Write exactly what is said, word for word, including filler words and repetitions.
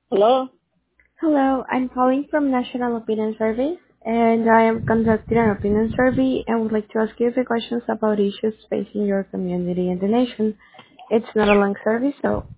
Hello? Hello, I'm calling from National Opinion Survey, and I am conducting an opinion survey and would like to ask you a few questions about issues facing your community and the nation. It's not a long survey, so